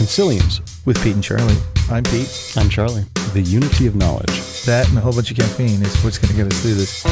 Consiliums. With Pete and Charlie. I'm Pete. I'm Charlie. The unity of knowledge. That and a whole bunch of caffeine is what's going to get us through this.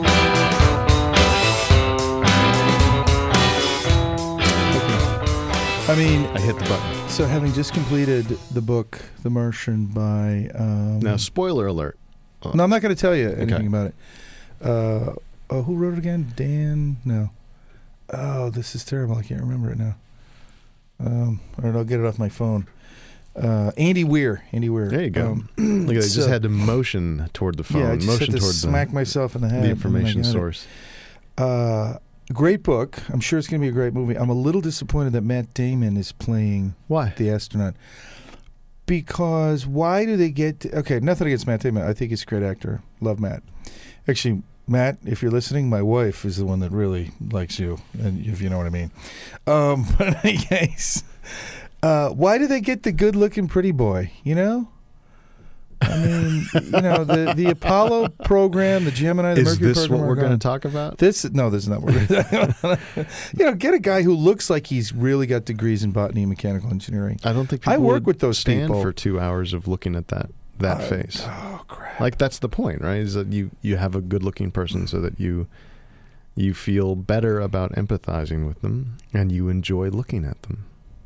I mean, I hit the button. So having just completed the book, The Martian by... now, spoiler alert. No, I'm not going to tell you anything about it. Who wrote it again? Dan? No. Oh, this is terrible. I can't remember it now. All right, I'll get it off my phone. Andy Weir. There you go. Look at that. Just had to motion toward the phone. Yeah, I just motion had to smack myself in the head. The information source. Great book. I'm sure it's going to be a great movie. I'm a little disappointed that Matt Damon is playing the astronaut. Because why do they get... Okay, nothing against Matt Damon. I think he's a great actor. Love Matt. Actually, Matt, if you're listening, my wife is the one that really likes you, and if you know what I mean. But in any case, why do they get the good-looking pretty boy, you know? I mean, you know, the Apollo program, the Gemini, the Mercury program. Is this what we're going to talk about? No, this is not what we're going to talk about. You know, get a guy who looks like he's really got degrees in botany and mechanical engineering. I don't think people I work with those stand people for 2 hours of looking at that face. Oh, crap. Like, that's the point, right? Is that you have a good-looking person so that you feel better about empathizing with them and you enjoy looking at them.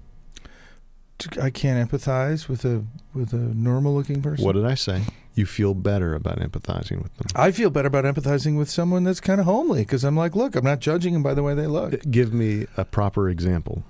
I can't empathize with a normal-looking person. What did I say? You feel better about empathizing with them. I feel better about empathizing with someone that's kind of homely because I'm like, look, I'm not judging them by the way they look. Give me a proper example.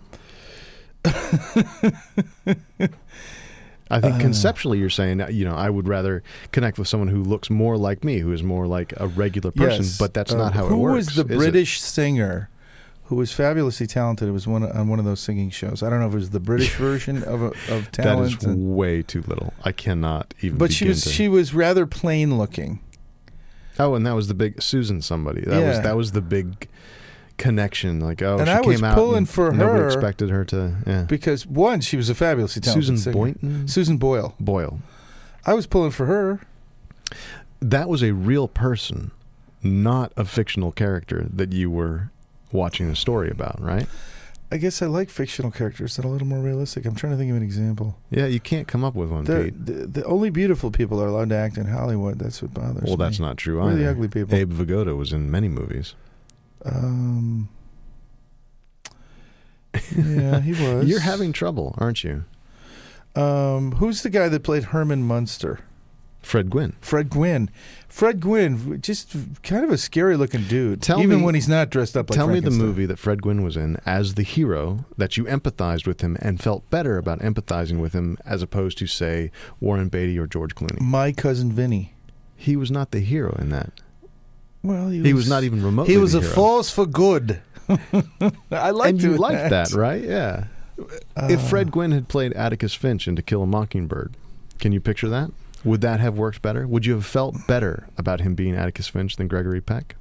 I think conceptually you're saying, you know, I would rather connect with someone who looks more like me, who is more like a regular person, yes. But that's not how it works. Who was the British singer who was fabulously talented? It was on one of those singing shows. I don't know if it was the British version of talent. That is way too little. I cannot even But she was rather plain looking. Oh, and that was the big Susan somebody. That was the big connection. Like, and she I was came out pulling and for nobody her expected her to. Yeah. Because one, she was a fabulously talented Susan singer. Boynton? Susan Boyle. I was pulling for her. That was a real person, not a fictional character that you were watching a story about, right? I guess I like fictional characters that are a little more realistic. I'm trying to think of an example. Yeah, you can't come up with one, Pete. The only beautiful people are allowed to act in Hollywood. That's what bothers me. Well, that's not true We're either. the ugly people. Abe Vigoda was in many movies. Yeah, he was. You're having trouble, aren't you? Who's the guy that played Herman Munster? Fred Gwynne. Fred Gwynne, just kind of a scary-looking dude, even when he's not dressed up like Tell me the Frankenstein. movie that Fred Gwynne was in as the hero that you empathized with him and felt better about empathizing with him as opposed to, say, Warren Beatty or George Clooney. My Cousin Vinny. He was not the hero in that. Well, he was not even remotely He was the a hero. force for good. I liked And you liked that, that, right? Yeah. If Fred Gwynne had played Atticus Finch in To Kill a Mockingbird, can you picture that? Would that have worked better? Would you have felt better about him being Atticus Finch than Gregory Peck?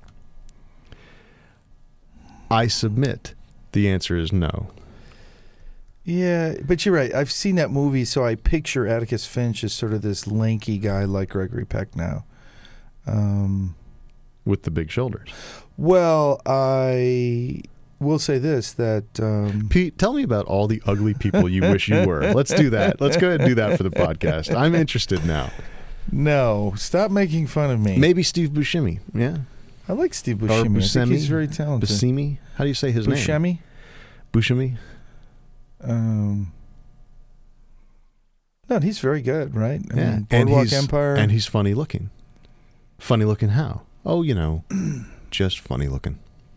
I submit the answer is no. Yeah, but you're right. I've seen that movie, so I picture Atticus Finch as sort of this lanky guy like Gregory Peck now. With the big shoulders. Well, I will say this, that... Pete, tell me about all the ugly people you wish you were. Let's do that. Let's go ahead and do that for the podcast. I'm interested now. No, stop making fun of me. Maybe Steve Buscemi, yeah? I like Steve Or Buscemi. I Buscemi? think he's very talented. Buscemi? How do you say his Buscemi? name? Buscemi? No, he's very good, right? I Yeah. mean, Boardwalk Empire. And he's funny looking. Funny looking how? Oh, you know, just funny looking.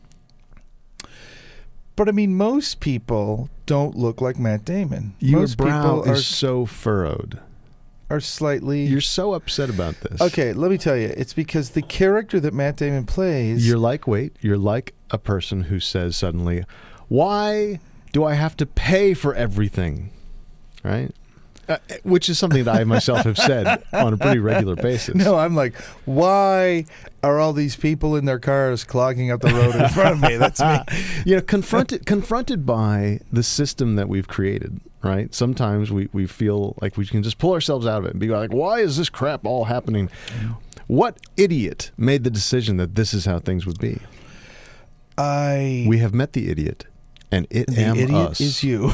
But I mean, most people don't look like Matt Damon. Your Most brow people is so furrowed. Are slightly... You're so upset about this. Okay, let me tell you. It's because the character that Matt Damon plays... You're like a person who says suddenly, why do I have to pay for everything? Right? Which is something that I myself have said on a pretty regular basis. No, I'm like, why are all these people in their cars clogging up the road in front of me? That's me. You know, confronted by the system that we've created, right? Sometimes we feel like we can just pull ourselves out of it and be like, why is this crap all happening? What idiot made the decision that this is how things would be? We have met the idiot, And the idiot us. is you.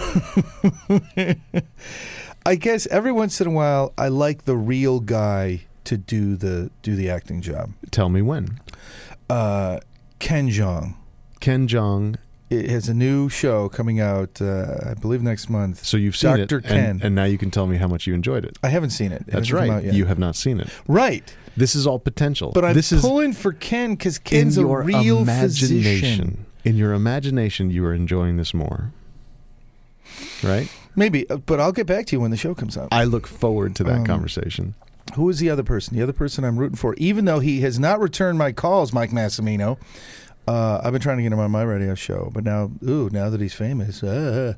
I guess every once in a while, I like the real guy to do the acting job. Tell me when. Ken Jeong. Ken Jeong. It has a new show coming out, I believe, next month. So you've seen Dr. it, Ken. and now you can tell me how much you enjoyed it. I haven't seen it. That's right. You have not seen it. Right. This is all potential. But I'm this pulling for Ken because Ken's a real physician. In your imagination, you are enjoying this more. Right? Maybe, but I'll get back to you when the show comes out. I look forward to that conversation. Who is the other person? The other person I'm rooting for, even though he has not returned my calls, Mike Massimino. I've been trying to get him on my radio show, but now that he's famous, no,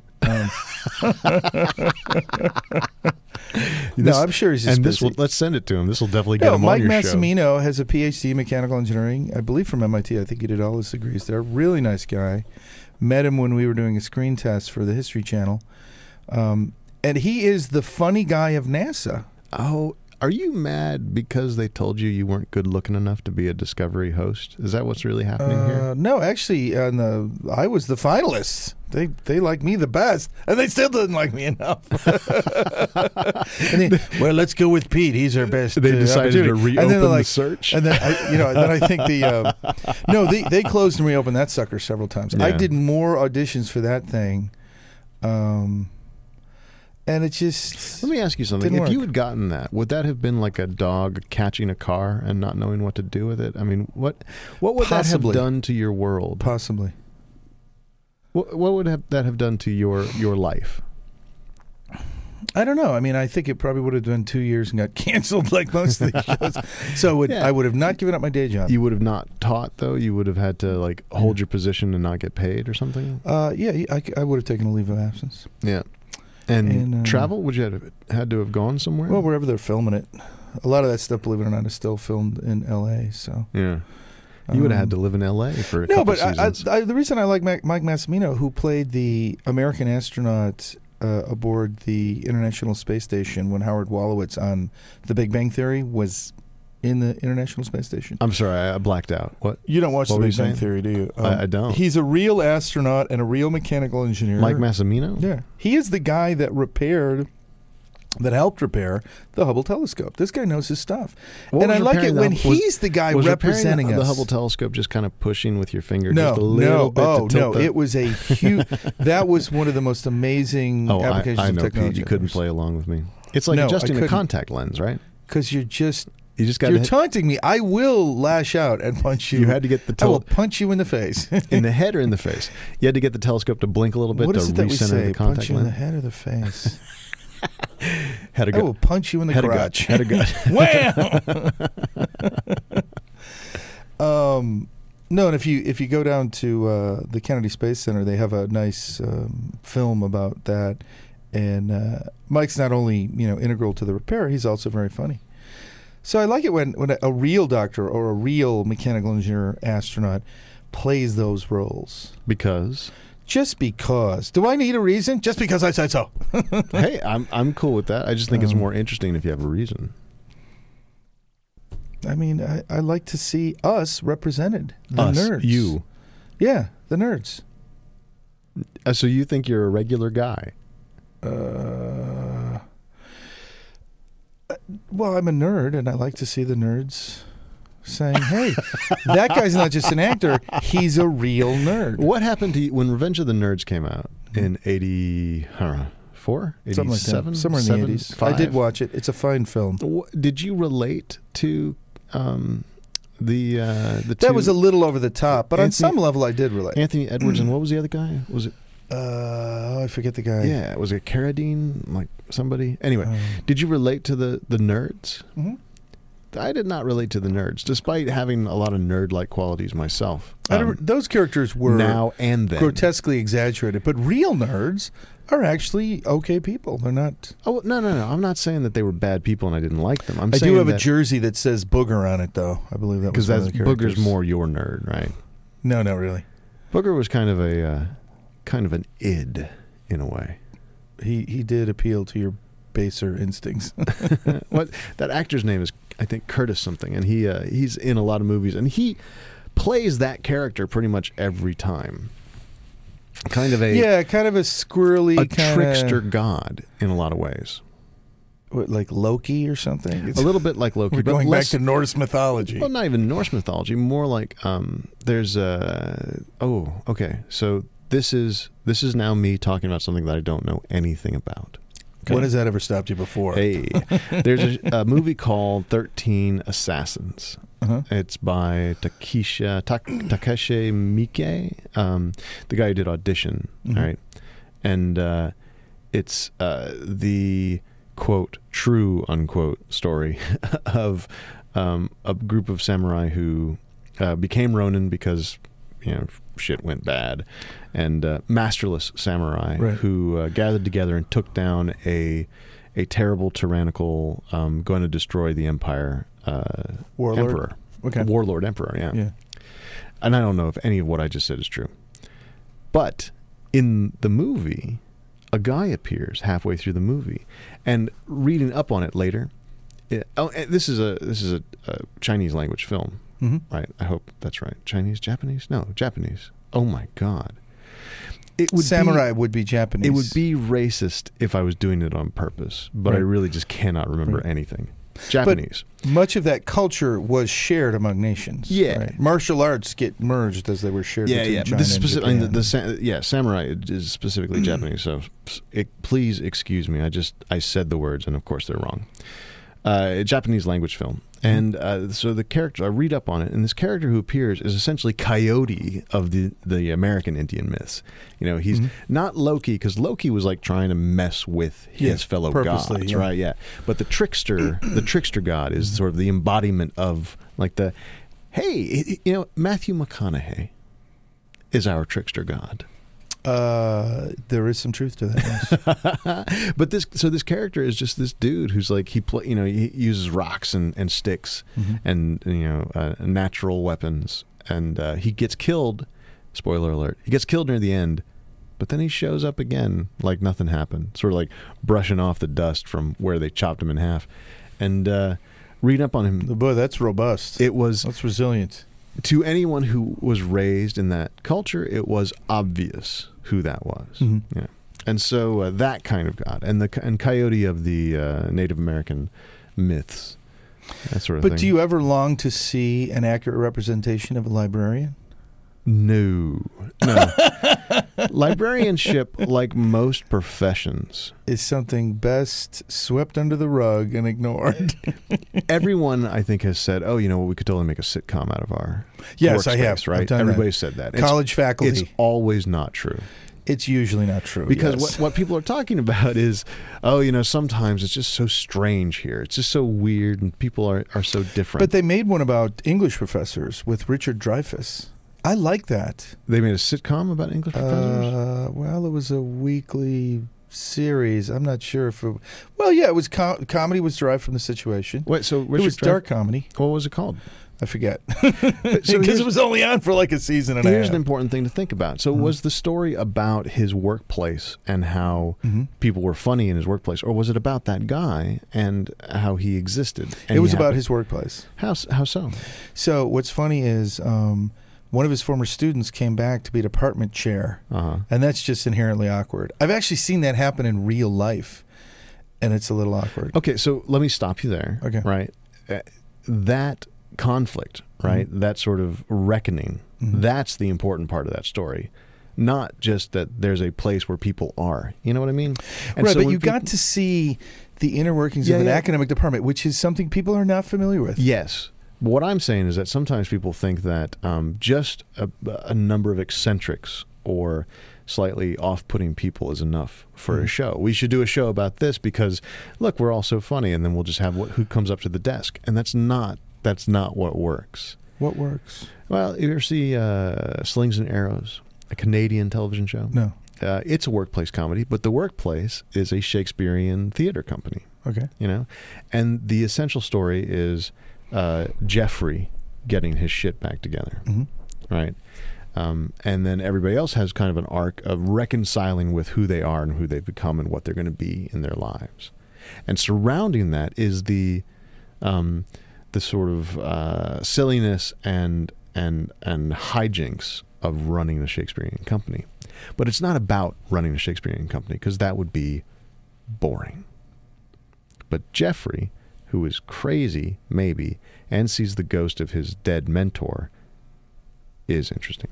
I'm sure he's just busy. Let's send it to him. This will definitely get him Mike on your show. Mike Massimino has a PhD in mechanical engineering, I believe from MIT. I think he did all his degrees there. Really nice guy. Met him when we were doing a screen test for the History Channel, and he is the funny guy of NASA. Oh. Are you mad because they told you weren't good looking enough to be a Discovery host? Is that what's really happening here? No, actually, I was the finalist. They like me the best, and they still didn't like me enough. Well, let's go with Pete. He's our best. They decided to reopen the search, and then I think they closed and reopened that sucker several times. Yeah. I did more auditions for that thing. And it just... Let me ask you something. If you had gotten that, would that have been like a dog catching a car and not knowing what to do with it? I mean, what would that have done to your world? Possibly. What would that have done to your life? I don't know. I mean, I think it probably would have done 2 years and got canceled like most of these shows. So I would have not given up my day job. You would have not taught, though? You would have had to hold your position and not get paid or something? Yeah, I would have taken a leave of absence. Yeah. And travel? Would you have had to have gone somewhere? Well, wherever they're filming it. A lot of that stuff, believe it or not, is still filmed in L.A. So yeah, you would have had to live in L.A. for a couple seasons. The reason I like Mike Massimino, who played the American astronaut aboard the International Space Station when Howard Wolowitz on The Big Bang Theory was in the International Space Station. I'm sorry, I blacked out. What? You don't watch The Big Bang Theory, do you? I don't. He's a real astronaut and a real mechanical engineer. Mike Massimino? Yeah. He is the guy that helped repair the Hubble telescope. This guy knows his stuff. And I like it when he's the guy representing us. The Hubble telescope just kind of pushing with your finger no, just a little bit to tilt it was a huge... that was one of the most amazing applications I know, of technology. Pete, you couldn't play along with me. It's like adjusting a contact lens, right? Because you're You're taunting me. I will lash out and punch you. You had to get the I will punch you in the face. In the head or in the face? You had to get the telescope to blink a little bit to recenter the contact punch you lens? in the head or the face? I will punch you in the crotch. Head or gut. Wham! No, and if you go down to the Kennedy Space Center, they have a nice film about that. And Mike's not only integral to the repair, he's also very funny. So I like it when a real doctor or a real mechanical engineer astronaut plays those roles. Because? Just because. Do I need a reason? Just because I said so. Hey, I'm cool with that. I just think it's more interesting if you have a reason. I mean, I like to see us represented. The nerds. You. Yeah, the nerds. So you think you're a regular guy? Well, I'm a nerd, and I like to see the nerds saying, hey, that guy's not just an actor, he's a real nerd. What happened to you when Revenge of the Nerds came out in 84? 87? Somewhere in the 80s. 5? I did watch it. It's a fine film. Did you relate to the That was a little over the top, but on some level I did relate. Anthony Edwards and what was the other guy? Was it? I forget the guy. Yeah, was it Carradine? Like somebody? Anyway, did you relate to the nerds? Mm-hmm. I did not relate to the nerds, despite having a lot of nerd-like qualities myself. Those characters were now and then grotesquely exaggerated, but real nerds are actually okay people. They're not. Oh no! I'm not saying that they were bad people and I didn't like them. I do have a jersey that says Booger on it, though. I believe that was one of the characters. Booger's more your nerd, right? No, not really. Booger was kind of an id in a way. He did appeal to your baser instincts. What that actor's name is, I think, Curtis something, and he's in a lot of movies, and he plays that character pretty much every time. kind of a squirrely, trickster god in a lot of ways. What, like Loki or something? A little bit like Loki. We're but going back to Norse mythology. Well, not even Norse mythology. More like there's a. Oh, okay. So this is now me talking about something that I don't know anything about. Okay? When has that ever stopped you before? Hey, there's a movie called 13 Assassins. Uh-huh. It's by Takeshi Miike, the guy who did Audition, right? And it's the quote true unquote story of a group of samurai who became Ronin because shit went bad, and masterless samurai who gathered together and took down a terrible tyrannical going to destroy the empire emperor. Okay. Warlord emperor, yeah. And I don't know if any of what I just said is true. But in the movie, a guy appears halfway through the movie, and reading up on it later, this is a Chinese language film, right? I hope that's right. Chinese, Japanese? No, Japanese. Oh my God. Samurai would be Japanese. It would be racist if I was doing it on purpose, but I really just cannot remember anything. Japanese. But much of that culture was shared among nations. Yeah. Right? Martial arts get merged as they were shared between China this and Japan. Samurai is specifically Japanese, so please excuse me. I said the words, and of course they're wrong. Japanese language film. And so the character, I read up on it, and this character who appears is essentially Coyote of the American Indian myths. He's not Loki, because Loki was like trying to mess with his fellow gods, right? Yeah. But the trickster god is sort of the embodiment of like Matthew McConaughey is our trickster god. There is some truth to that. Yes. But this character is just this dude who's like he uses rocks and sticks and natural weapons, and he gets killed. Spoiler alert: he gets killed near the end, but then he shows up again like nothing happened, sort of like brushing off the dust from where they chopped him in half. And reading up on him, boy, that's robust. That's resilient. To anyone who was raised in that culture, it was obvious who that was. Yeah. And so that kind of god, and Coyote of the Native American myths, that sort of thing. But do you ever long to see an accurate representation of a librarian? No. Librarianship, like most professions, is something best swept under the rug and ignored. Everyone, I think, has said, we could totally make a sitcom out of our Yes, I have. Right? Everybody's said that. College faculty. It's always not true. It's usually not true. Because what people are talking about is, sometimes it's just so strange here. It's just so weird, and people are so different. But they made one about English professors with Richard Dreyfuss. I like that. They made a sitcom about English professors? Well, it was a weekly series. I'm not sure if it... Well, yeah, it was comedy was derived from the situation. Wait, so Richard it was dark comedy. What was it called? I forget. Because it was only on for like a season and a half. Here's an important thing to think about. So was the story about his workplace and how people were funny in his workplace, or was it about that guy and how he existed? It was about his workplace. How so? So what's funny is... one of his former students came back to be department chair, and that's just inherently awkward. I've actually seen that happen in real life, and it's a little awkward. Okay, so let me stop you there. Okay. Right? That conflict, right? That sort of reckoning, that's the important part of that story. Not just that there's a place where people are. You know what I mean? And right, so but you got to see the inner workings of an academic department, which is something people are not familiar with. Yes. What I'm saying is that sometimes people think that just a number of eccentrics or slightly off-putting people is enough for a show. We should do a show about this because, look, we're all so funny, and then we'll just have who comes up to the desk. And that's not what works. What works? Well, you ever see Slings and Arrows, a Canadian television show? No. It's a workplace comedy, but the workplace is a Shakespearean theater company. Okay. And the essential story is... Jeffrey getting his shit back together, right? And then everybody else has kind of an arc of reconciling with who they are and who they've become and what they're going to be in their lives. And surrounding that is the sort of silliness and hijinks of running the Shakespearean Company. But it's not about running the Shakespearean Company, because that would be boring. But Jeffrey, who is crazy, maybe, and sees the ghost of his dead mentor, is interesting.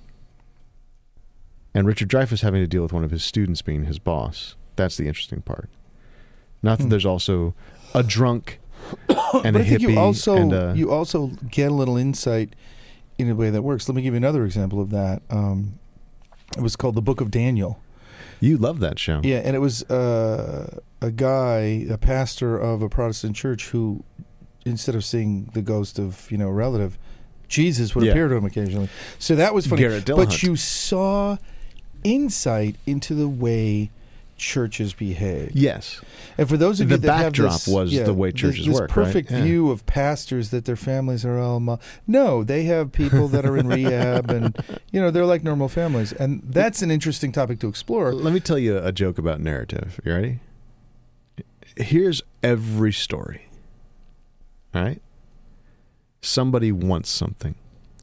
And Richard Dreyfuss having to deal with one of his students being his boss. That's the interesting part. Not that there's also a drunk and a hippie. You also get a little insight in a way that works. Let me give you another example of that. It was called The Book of Daniel. You love that show. Yeah, and it was a guy, a pastor of a Protestant church, who, instead of seeing the ghost of a relative, Jesus would appear to him occasionally. So that was funny. Garrett Dillahunt. But you saw insight into the way churches behave. Yes. And for those of you that have the backdrop this, was the way churches this work, perfect right? view of pastors that their families are all no, they have people that are in rehab, and they're like normal families, and that's an interesting topic to explore. Let me tell you a joke about narrative. You ready? Here's every story. All right? Somebody wants something.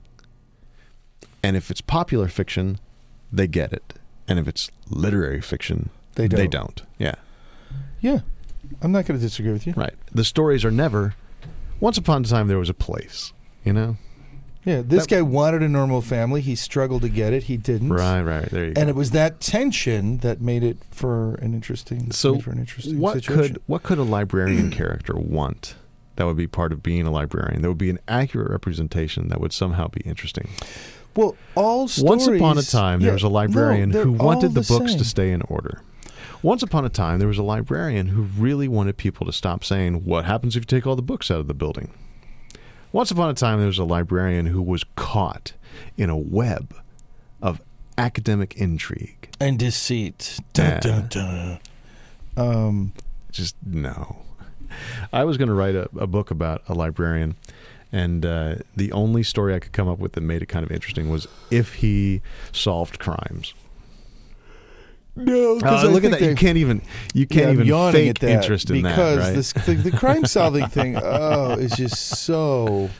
And if it's popular fiction, they get it. And if it's literary fiction, they don't. Yeah. Yeah. I'm not going to disagree with you. Right. The stories are never, once upon a time there was a place, Yeah, this guy wanted a normal family. He struggled to get it. He didn't. Right. There you go. And it was that tension that made it for an interesting situation. What could a librarian character want that would be part of being a librarian? That would be an accurate representation that would somehow be interesting. Well, all stories... Once upon a time, there was a librarian who wanted the books to stay in order. Once upon a time, there was a librarian who really wanted people to stop saying, "What happens if you take all the books out of the building?" Once upon a time, there was a librarian who was caught in a web of academic intrigue. And deceit. Dun, dun, dun. Just no. I was going to write a book about a librarian, and the only story I could come up with that made it kind of interesting was if he solved crimes. No, look at that! You can't even fake interest in that, right? Because the crime solving thing, is just so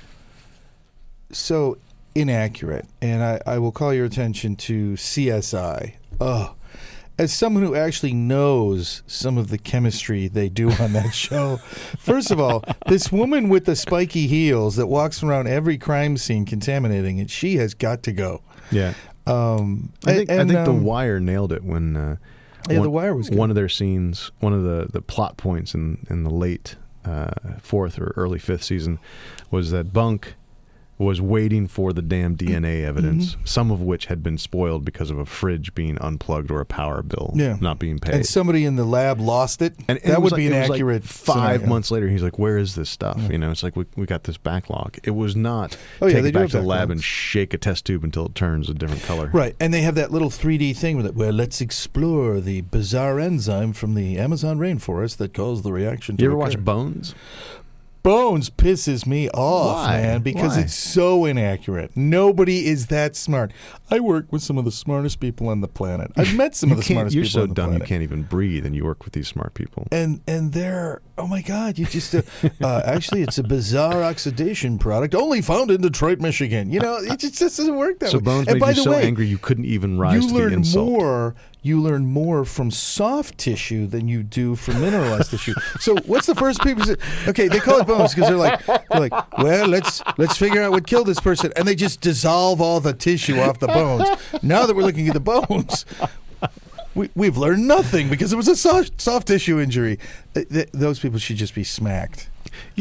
inaccurate. And I will call your attention to CSI. As someone who actually knows some of the chemistry they do on that show, first of all, this woman with the spiky heels that walks around every crime scene contaminating it, she has got to go. Yeah. I think The Wire nailed it when The Wire was good. One of their scenes, one of the plot points in the late fourth or early fifth season was that Bunk was waiting for the damn DNA evidence, some of which had been spoiled because of a fridge being unplugged or a power bill not being paid. And somebody in the lab lost it. And that would be an accurate 5 months later, he's like, "Where is this stuff?" It's like, we got this backlog. It was not take it back to the lab and shake a test tube until it turns a different color. Right. And they have that little 3D thing with it where let's explore the bizarre enzyme from the Amazon rainforest that caused the reaction to You ever watch Bones? Bones pisses me off, man, because it's so inaccurate. Nobody is that smart. I work with some of the smartest people on the planet. I've met some of the smartest people on the planet. You're so dumb you can't even breathe, and you work with these smart people. And they're, oh my God, you just, actually it's a bizarre oxidation product only found in Detroit, Michigan. It just doesn't work that way. So Bones made you so angry you couldn't even rise to the insult. You learn more from soft tissue than you do from mineralized tissue. So what's the first people say? Okay, they call it bones because they're like, well, let's figure out what killed this person, and they just dissolve all the tissue off the bones. Now that we're looking at the bones, we've learned nothing because it was a soft tissue injury. Those people should just be smacked.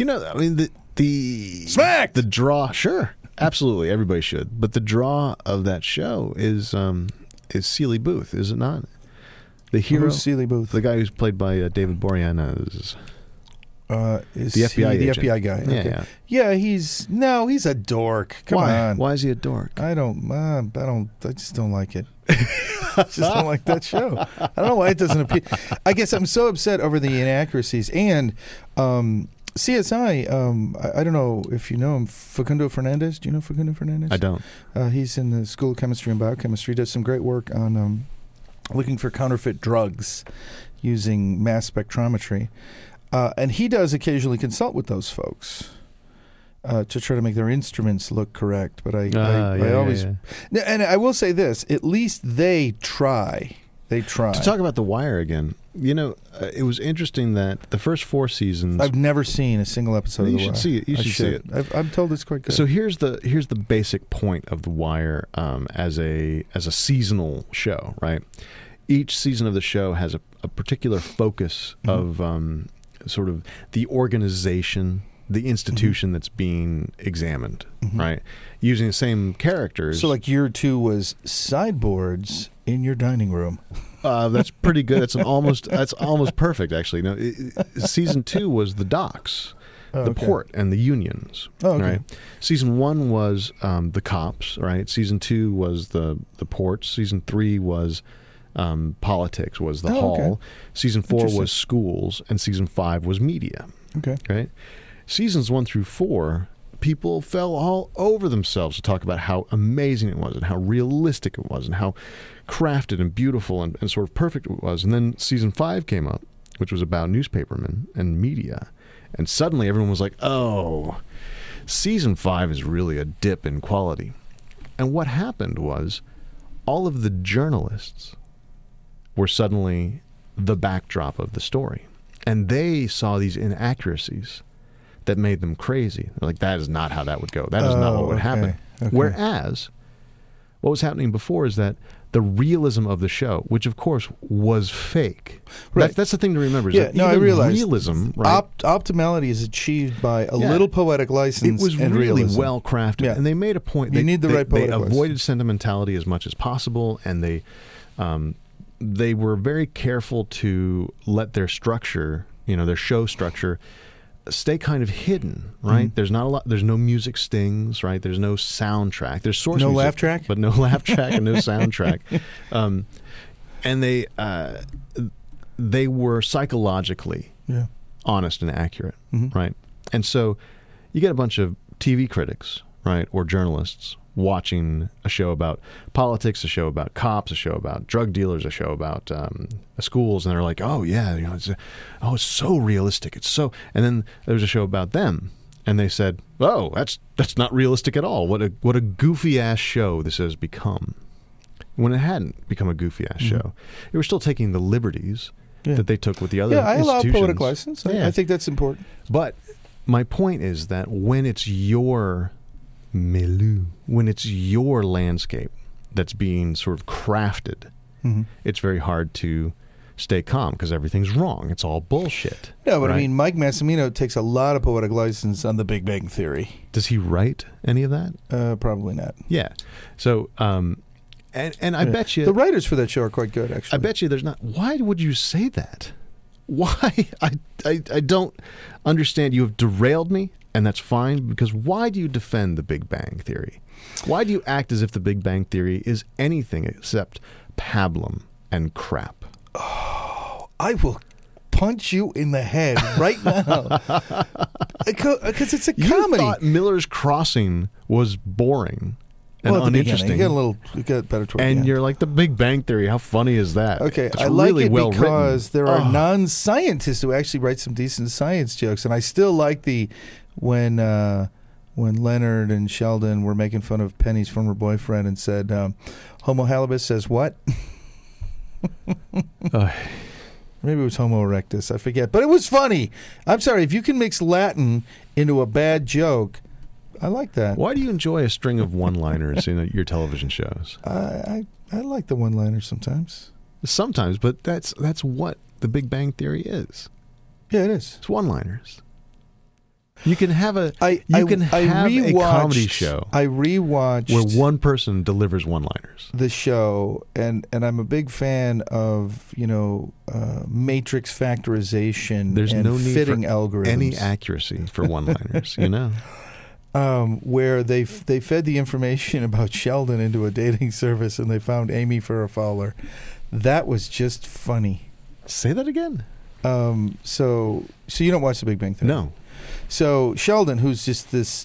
Smacked. The draw, sure, absolutely, everybody should. But the draw of that show is Seeley Booth, is it not? The hero, who's Seeley Booth? The guy who's played by David Boreanaz. Is the FBI agent. The FBI guy. Okay. Yeah, he's a dork. Come on. Why is he a dork? I just don't like it. I just don't like that show. I don't know why it doesn't appeal. I guess I'm so upset over the inaccuracies. And CSI, I don't know if you know him, Facundo Fernandez. Do you know Facundo Fernandez? I don't. He's in the School of Chemistry and Biochemistry. Does some great work on looking for counterfeit drugs using mass spectrometry. And he does occasionally consult with those folks. to try to make their instruments look correct. But I always... Yeah. And I will say this, at least they try. They try. To talk about The Wire again, it was interesting that the first 4 seasons... I've never seen a single episode of The Wire. You should see it. You should see it. I'm told it's quite good. So here's the basic point of The Wire as a seasonal show, right? Each season of the show has a particular focus of sort of the organization, the institution that's being examined, right? Using the same characters. So like year 2 was sideboards in your dining room. That's pretty good. That's almost perfect, actually. No, season 2 was the docks, the port, and the unions. Right. Season 1 was the cops. Right. Season 2 was the ports. Season 3 was politics. Was the hall. Okay. Season 4 was schools, and season 5 was media. Okay. Right. Seasons 1 through 4, people fell all over themselves to talk about how amazing it was and how realistic it was and how crafted and beautiful and sort of perfect it was. And then season 5 came up, which was about newspapermen and media. And suddenly everyone was like, oh, season 5 is really a dip in quality. And what happened was all of the journalists were suddenly the backdrop of the story. And they saw these inaccuracies that made them crazy. They're like, that is not how that would go. That is not what would happen. Okay. Whereas, what was happening before is that the realism of the show, which of course was fake. Right. That's the thing to remember. Is that I realize realism. Right? Optimality is achieved by a little poetic license. It was and really realism. well crafted, and they made a point. You need the right poetic license. They avoided sentimentality as much as possible, and they were very careful to let their structure, their show structure, stay kind of hidden, right? There's not a lot. There's no music stings, right? There's no soundtrack. There's source music, laugh track, but no laugh track and no soundtrack. And they were psychologically honest and accurate, right? And so you get a bunch of TV critics, right, or journalists watching a show about politics, a show about cops, a show about drug dealers, a show about schools, and they're like, oh yeah, it's so realistic. It's so. And then there's a show about them, and they said, oh, that's not realistic at all. What a goofy ass show this has become. When it hadn't become a goofy ass show, they were still taking the liberties that they took with the other institutions. I allow poetic license. I think that's important. But my point is that when it's your milieu, when it's your landscape that's being sort of crafted, it's very hard to stay calm because everything's wrong. It's all bullshit. No, but right? I mean, Mike Massimino takes a lot of poetic license on The Big Bang Theory. Does he write any of that? Probably not. Yeah. So, and I bet you... The writers for that show are quite good, actually. I bet you there's not... Why would you say that? Why? I don't understand. You have derailed me. And that's fine, because why do you defend the Big Bang Theory? Why do you act as if the Big Bang Theory is anything except pablum and crap? Oh, I will punch you in the head right now. Because it's a comedy. You thought Miller's Crossing was boring and uninteresting. You got better toward the end. You're like, the Big Bang Theory, how funny is that? Okay, it's I like really it well because written. There are non-scientists who actually write some decent science jokes, and I still like when Leonard and Sheldon were making fun of Penny's former boyfriend and said, Homo habilis says what? Maybe it was Homo erectus, I forget. But it was funny. I'm sorry, if you can mix Latin into a bad joke, I like that. Why do you enjoy a string of one-liners in your television shows? I like the one-liners sometimes. Sometimes, but that's what the Big Bang Theory is. Yeah, it is. It's one-liners. You can have a comedy show. I rewatched where one person delivers one-liners. The show, and I'm a big fan of matrix factorization. There's and no need fitting for algorithms. Any accuracy for one-liners. Where they fed the information about Sheldon into a dating service, and they found Amy Farrah Fowler. That was just funny. Say that again. So you don't watch The Big Bang Theory? No. So Sheldon, who's just this,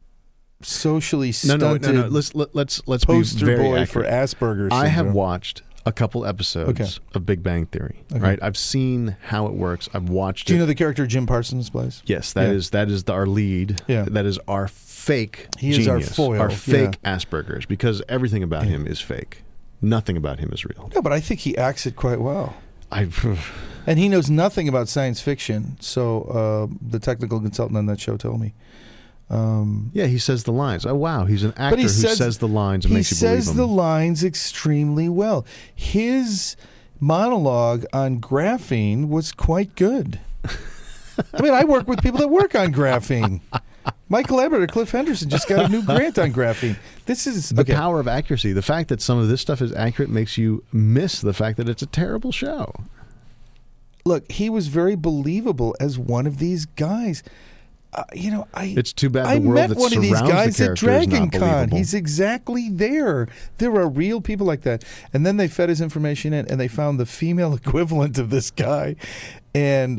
socially stunted Let's poster be very boy accurate. for Asperger's syndrome. I have watched a couple episodes of Big Bang Theory. Right, I've seen how it works. I've watched. Do you know the character Jim Parsons plays? Yes, that is our lead. Yeah. That is our fake genius. Is our foil. Our fake Asperger's, because everything about him is fake. Nothing about him is real. No, but I think he acts it quite well. And he knows nothing about science fiction. So the technical consultant on that show told me. He says the lines. Oh, wow. He's an actor who says the lines and makes you believe them. He says the lines extremely well. His monologue on graphene was quite good. I mean, I work with people that work on graphene. My collaborator, Cliff Henderson, just got a new grant on graphene. This is the power of accuracy. The fact that some of this stuff is accurate makes you miss the fact that it's a terrible show. Look, he was very believable as one of these guys. It's too bad the world that surrounds the character is not believable. I met one of these guys at Dragon Con. He's exactly there. There are real people like that. And then they fed his information in, and they found the female equivalent of this guy. And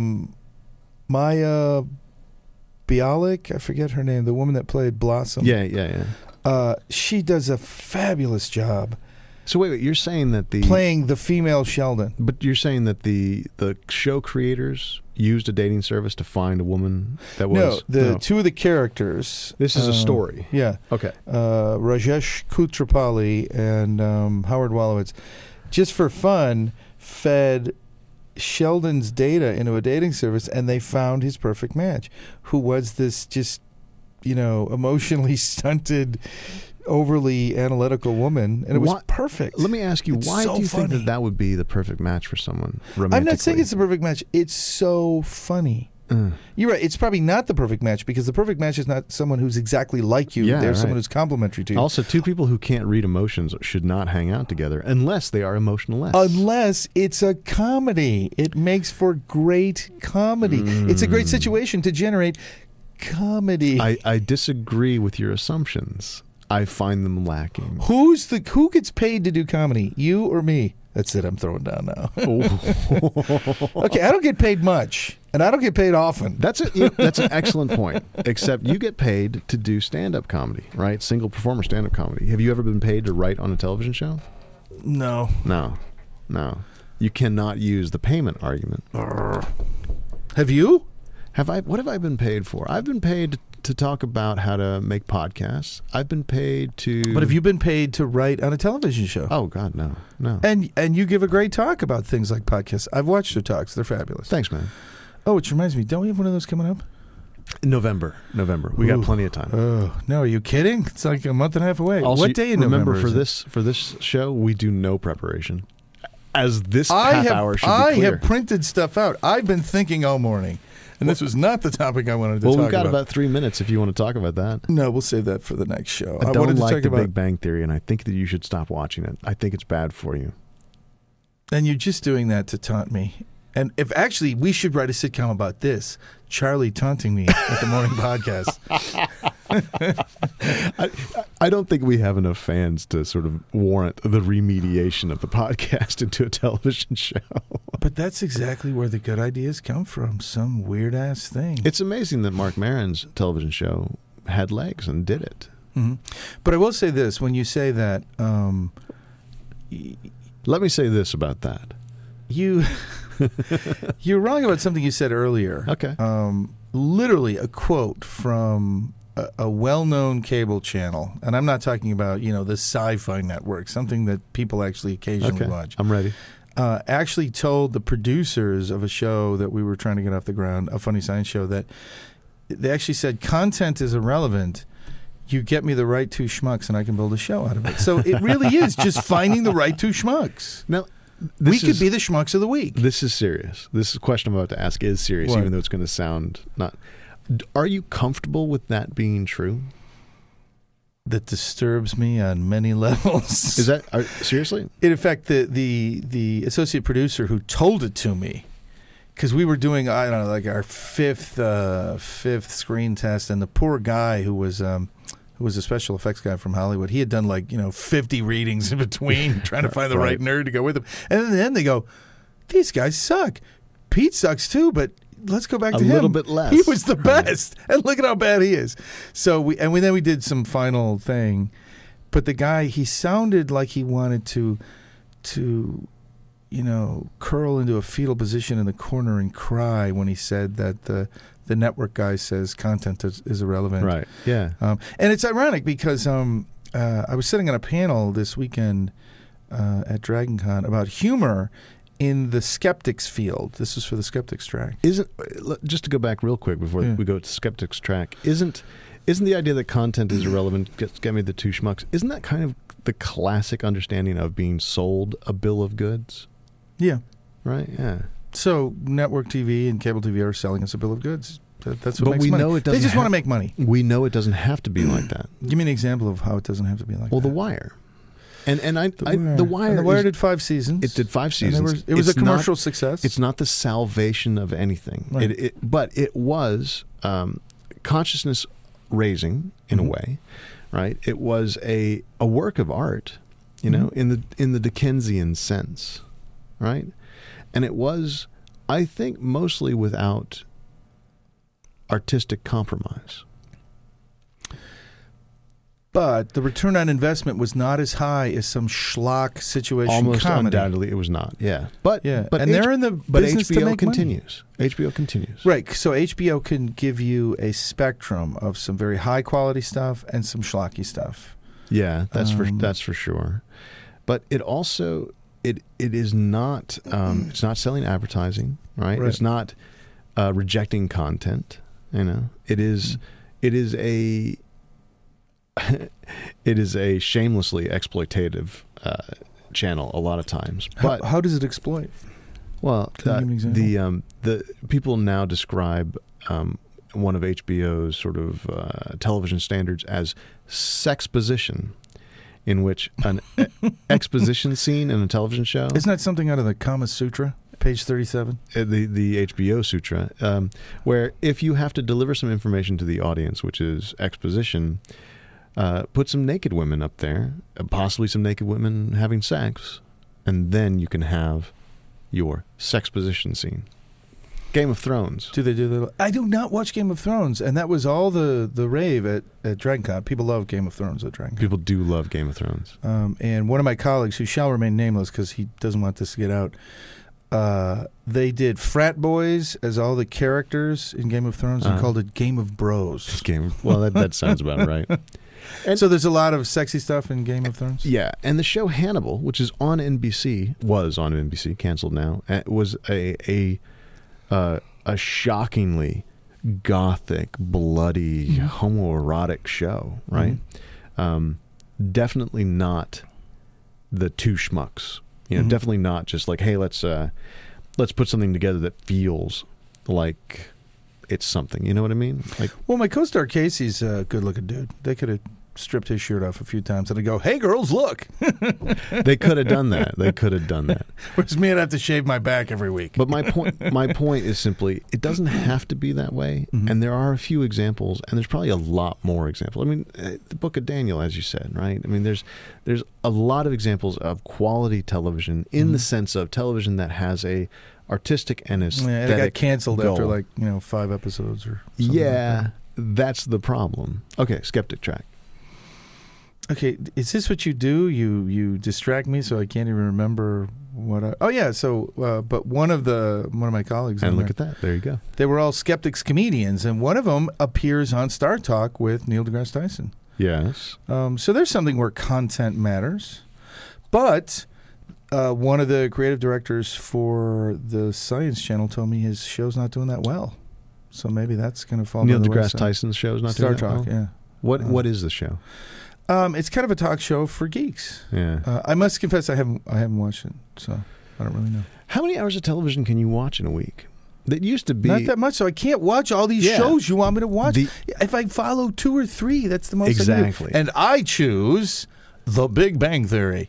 Maya Bialik, I forget her name, the woman that played Blossom. Yeah. She does a fabulous job. So wait, you're saying that playing the female Sheldon. But you're saying that the show creators used a dating service to find a woman that was... No, two of the characters... This is a story. Yeah. Okay. Rajesh Kutrapali and Howard Wolowitz, just for fun, fed Sheldon's data into a dating service, and they found his perfect match, who was this just, emotionally stunted, overly analytical woman, and it was perfect. Let me ask you, why do you think that would be the perfect match for someone romantically? I'm not saying it's the perfect match. It's so funny. You're right. It's probably not the perfect match, because the perfect match is not someone who's exactly like you. There's someone who's complementary to you. Also, two people who can't read emotions should not hang out together unless they are emotionless. Unless it's a comedy. It makes for great comedy. It's a great situation to generate comedy. I disagree with your assumptions. I find them lacking. Who gets paid to do comedy? You or me? That's it. I'm throwing down now. Okay, I don't get paid much, and I don't get paid often. That's an excellent point. Except you get paid to do stand-up comedy, right? Single performer stand-up comedy. Have you ever been paid to write on a television show? No. You cannot use the payment argument. Have you? What have I been paid for? I've been paid to talk about how to make podcasts. I've been paid to... But have you been paid to write on a television show? Oh, God, no. And you give a great talk about things like podcasts. I've watched your talks. They're fabulous. Thanks, man. Oh, which reminds me, don't we have one of those coming up? November. We got plenty of time. Oh, no, are you kidding? It's like a month and a half away. Also, what day in November for this show, we do no preparation. As this half hour should be clear. I have printed stuff out. I've been thinking all morning. And this was not the topic I wanted to talk about. Well, we've got about 3 minutes if you want to talk about that. No, we'll save that for the next show. I don't like the Big Bang Theory, and I think that you should stop watching it. I think it's bad for you. And you're just doing that to taunt me. And if actually, we should write a sitcom about this. Charlie taunting me at the morning podcast. I don't think we have enough fans to sort of warrant the remediation of the podcast into a television show. But that's exactly where the good ideas come from. Some weird-ass thing. It's amazing that Marc Maron's television show had legs and did it. Mm-hmm. But I will say this. When you say that... Let me say this about that. You're wrong about something you said earlier. Okay. Literally a quote from a well-known cable channel, and I'm not talking about the Sci-Fi Network, something that people actually occasionally watch. I'm ready. Actually told the producers of a show that we were trying to get off the ground, a funny science show, that they actually said content is irrelevant. You get me the right two schmucks, and I can build a show out of it. So it really is just finding the right two schmucks. Now, we could be the schmucks of the week. This is serious. This question I'm about to ask is serious, even though it's going to sound not. Are you comfortable with that being true? That disturbs me on many levels. Is that seriously? In fact, the associate producer who told it to me, because we were doing our fifth screen test, and the poor guy who was a special effects guy from Hollywood, he had done 50 readings in between trying to find the right nerd to go with him. And then they go, these guys suck. Pete sucks too, but let's go back to him. A little bit less. He was the best. And look at how bad he is. So then we did some final thing. But the guy, he sounded like he wanted to to, curl into a fetal position in the corner and cry when he said that the network guy says content is irrelevant. Right. Yeah. And it's ironic because I was sitting on a panel this weekend at DragonCon about humor in the skeptics field. This was for the skeptics track. Just to go back real quick before we go to skeptics track, isn't the idea that content is irrelevant, get me the two schmucks, isn't that kind of the classic understanding of being sold a bill of goods? Yeah. Right? Yeah. So network TV and cable TV are selling us a bill of goods. That's what but makes we money. Know it doesn't they just want to make money. We know it doesn't have to be like that. Give me an example of how it doesn't have to be like that. Well, The Wire. And The Wire did 5 seasons. It did 5 seasons. It was a commercial success. It's not the salvation of anything. Right. But it was consciousness raising in a way, right? It was a work of art, in the Dickensian sense, right? And it was, I think, mostly without artistic compromise. But the return on investment was not as high as some schlock situation. Almost comedy. Undoubtedly, it was not. Yeah, but they're in the business HBO to make continues. Money. HBO continues. Right. So HBO can give you a spectrum of some very high quality stuff and some schlocky stuff. Yeah, that's for sure. But it also it is not it's not selling advertising, right? It's not rejecting content. It is a it is a shamelessly exploitative channel a lot of times. But how does it exploit? Well, the people now describe one of HBO's sort of television standards as sexposition, in which an exposition scene in a television show. Isn't that something out of the Kama Sutra? Page 37? The HBO Sutra, where if you have to deliver some information to the audience, which is exposition, put some naked women up there, possibly some naked women having sex, and then you can have your sexposition scene. Game of Thrones. Do they do that? I do not watch Game of Thrones, and that was all the rave at DragonCon. People love Game of Thrones at DragonCon. People do love Game of Thrones. And one of my colleagues, who shall remain nameless because he doesn't want this to get out, they did frat boys as all the characters in Game of Thrones and called it Game of Bros. Well, that sounds about right. And so there's a lot of sexy stuff in Game of Thrones? Yeah, and the show Hannibal, which is on NBC, was on NBC, canceled now, was a shockingly gothic, bloody, homoerotic show, right? Definitely not the two schmucks. Definitely not just like, hey, let's put something together that feels like it's something. You know what I mean? Well, my co-star Casey's a good-looking dude. They could have stripped his shirt off a few times and I'd go, hey, girls, look. They could have done that. Whereas me, I'd have to shave my back every week. But my point is simply, it doesn't have to be that way. And there are a few examples, and there's probably a lot more examples. I mean, the Book of Daniel, as you said, right? I mean, there's a lot of examples of quality television in the sense of television that has a artistic and aesthetic it got canceled goal. after 5 episodes or something. Yeah, that's the problem. Okay, skeptic track. Okay, is this what you do? You distract me so I can't even remember what I... Oh, yeah, so, but one of my colleagues... And look at that, there you go. They were all skeptics comedians, and one of them appears on Star Talk with Neil deGrasse Tyson. Yes. So there's something where content matters. But one of the creative directors for the Science Channel told me his show's not doing that well. So maybe that's going to fall Neil by the deGrasse wayside. Tyson's show's not Star doing that Talk, well? Yeah. What is the show? It's kind of a talk show for geeks. Yeah. I must confess I haven't watched it, so I don't really know. How many hours of television can you watch in a week? That used to be not that much, so I can't watch all these shows you want me to watch. If I follow 2 or 3, that's the most exactly. I can do. And I choose The Big Bang Theory.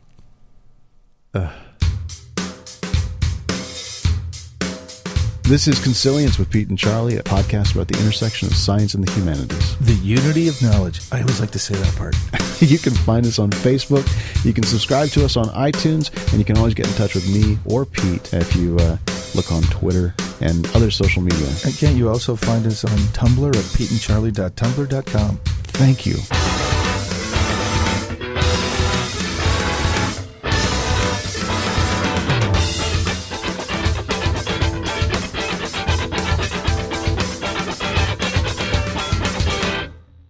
This is Consilience with Pete and Charlie, a podcast about the intersection of science and the humanities. The unity of knowledge. I always like to say that part. You can find us on Facebook. You can subscribe to us on iTunes, and you can always get in touch with me or Pete if you look on Twitter and other social media. And can't you also find us on Tumblr at peteandcharlie.tumblr.com? Thank you.